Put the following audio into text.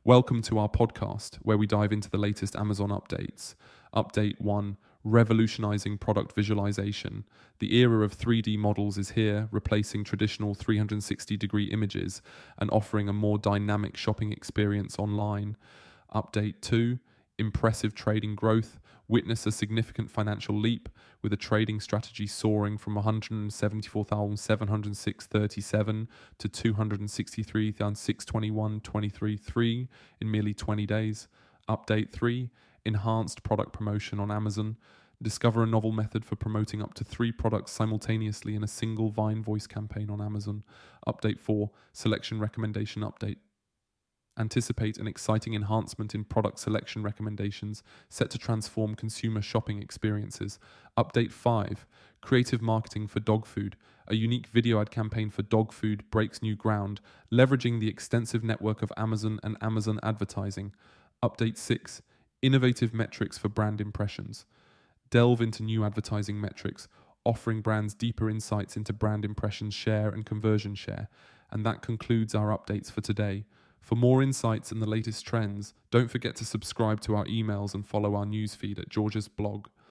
Welcome to our podcast, where we dive into the latest Amazon updates. Update 1, revolutionizing product visualization. The era of 3D models is here, replacing traditional 360-degree images and offering a more dynamic shopping experience online. Update 2, impressive trading growth. Witness a significant financial leap, with a trading strategy soaring from 174,706.37 to 263,621.23.3 in merely 20 days. Update 3, enhanced product promotion on Amazon. Discover a novel method for promoting up to 3 products simultaneously in a single Vine voice campaign on Amazon. Update 4, selection recommendation update. Anticipate an exciting enhancement in product selection recommendations set to transform consumer shopping experiences. Update 5, creative marketing for dog food. A unique video ad campaign for dog food breaks new ground, leveraging the extensive network of Amazon and Amazon advertising. Update 6, innovative metrics for brand impressions. Delve into new advertising metrics, offering brands deeper insights into brand impressions share and conversion share. And that concludes our updates for today. For more insights and the latest trends, don't forget to subscribe to our emails and follow our newsfeed at George's blog.